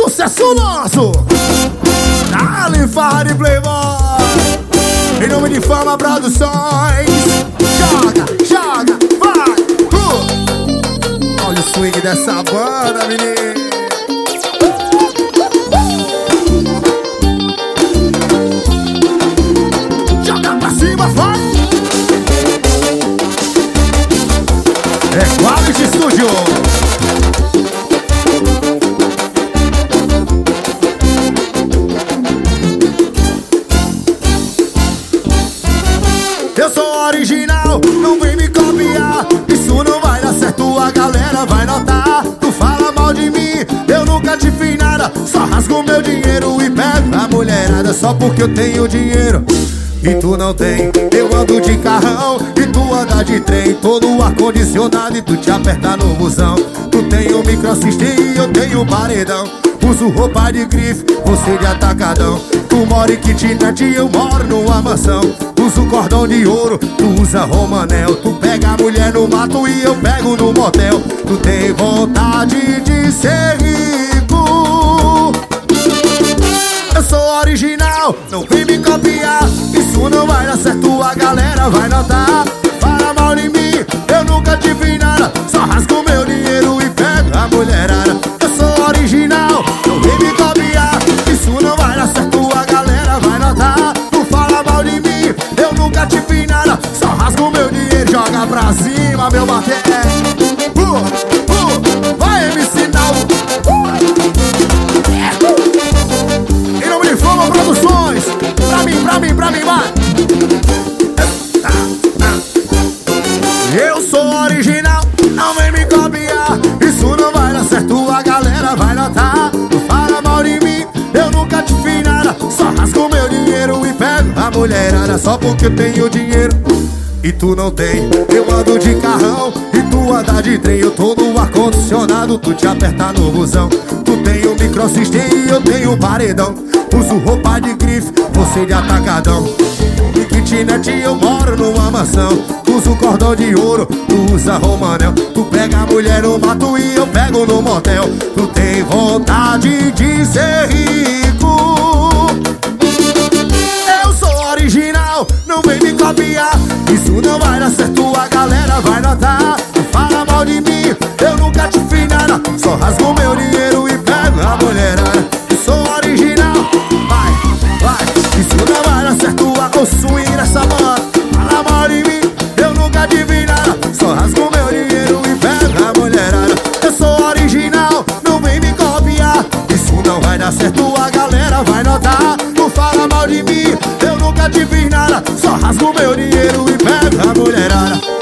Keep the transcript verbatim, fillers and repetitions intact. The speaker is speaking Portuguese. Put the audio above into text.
sucesso nosso. Dale farra de Playboy, em nome de Fama Produções. Joga, joga, vai, uh. Olha o swing dessa banda, menino. Joga pra cima, vai. É Quality Studio. Eu sou original, não vem me copiar. Isso não vai dar certo, a galera vai notar. Tu fala mal de mim, eu nunca te fiz nada. Só rasgo meu dinheiro e pego a mulherada só porque eu tenho dinheiro e tu não tem. Eu ando de carrão e tu anda de trem, todo ar-condicionado e tu te aperta no busão. Tu tem um microsystem e eu tenho um paredão. Uso roupa de grife, você de atacadão. Tu mora em kitnet e eu moro numa mansão. Uso cordão de ouro, tu usa romanel. Tu pega a mulher no mato e eu pego no motel. Tu tem vontade de ser rico. Eu sou original, não vem me copiar. Isso não vai dar certo, a galera vai notar. Fala mal de mim, eu nunca te fiz nada. Só rasgo meu dinheiro e pego a mulherada. Eu sou original, não vem me copiar. Isso não vai dar certo, a galera vai notar. Tu fala mal de mim, eu nunca te fiz nada. Só rasgo meu dinheiro, joga pra cima, meu bater. uh, uh, Vai me ensinar uh. Em nome de Fama Produções, pra mim, pra mim, pra mim, vai. Eu sou original, não vem me copiar. Isso não vai dar certo, a galera vai notar. Tu fala mal de mim, eu nunca te fiz nada. Só rasgo meu dinheiro e pego a mulherada só porque eu tenho dinheiro e tu não tem. Eu ando de carrão e tu anda de trem. Eu tô no ar-condicionado, tu te aperta no busão. Tu tem um microsystem e eu tenho um paredão. Uso roupa de grife, você de atacadão. Em kitnet eu moro numa mansão. Uso cordão de ouro, tu usa romanel. Tu pega a mulher no mato e eu pego no motel. Tu tem vontade de ser rico. Eu sou original, não vem me copiar. Isso não vai dar certo, a galera vai notar. Tu fala mal de mim, eu nunca te fiz nada. Só rasgo meu dinheiro e pego a mulherada. Eu sou original, vai, vai. Isso não vai dar certo, a o swing dessa banda. Fala mal de mim, eu nunca te fiz nada. Só rasgo meu dinheiro e pego a mulherada. Eu sou original, não vem me copiar. Isso não vai dar certo, a galera vai notar. Tu fala mal de mim, eu nunca te fiz nada. Só rasgo meu dinheiro e pego a mulherada.